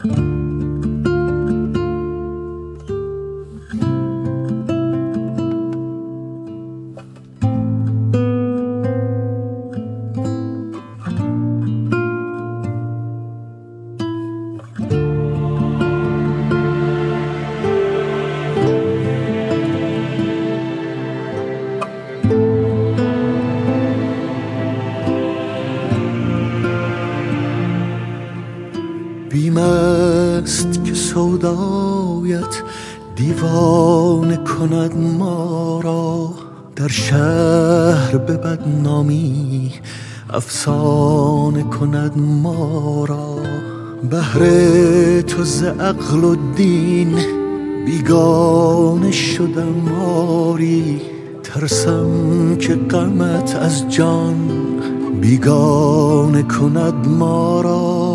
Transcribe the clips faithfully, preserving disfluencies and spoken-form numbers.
بیم است که سودایت دیوانه کند ما را، در شهر به بدنامی افسانه کند ما را. بهر تو ز عقل و دین بیگانه شدم آری، ترسم که غمت از جان بیگانه کند ما را.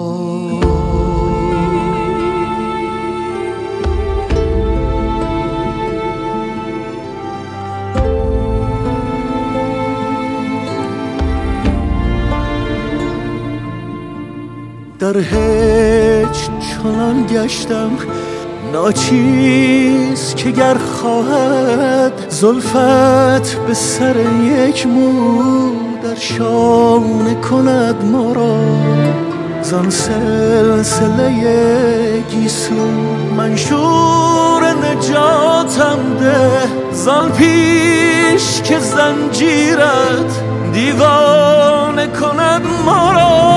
در هیچ چنان گشتم ناچیز که گر خواهد زلفت به سر یک مو در شانه کند ما را. زان سلسله گیسو منشور نجاتم ده، زان پیش که زنجیرت دیوانه کند ما را.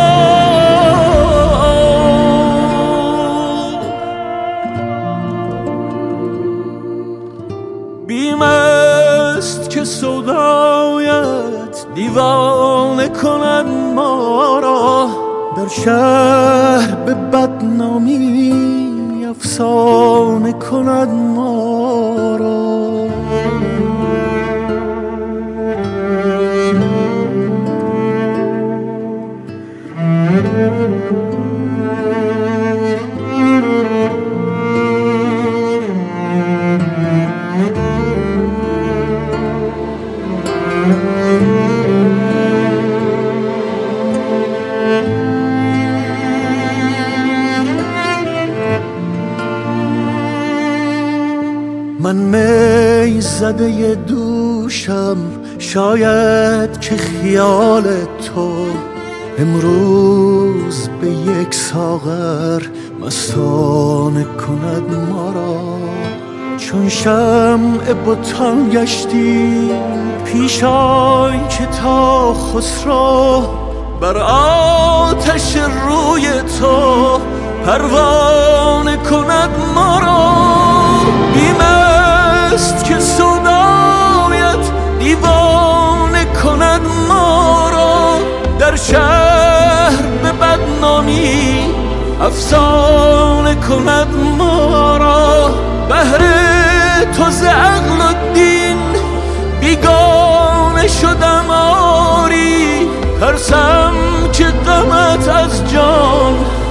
بیم است که سودایت دیوانه کند ما را، در شهر به بدنامی افسانه کند ما را. من می زده دوشم، شاید که خیال تو امروز به یک ساغر مستانه کند ما را. چون شمع بتان گشتی پیش آی که تا خسرو بر آتش روی تو پروانه کند ما را. بیم است که سودایت دیوانه کند ما را، در شهر به بدنامی افسانه کند ما را. بهر تو ز عقل و دین بیگانه شدم آری، ترسم که غمت از جان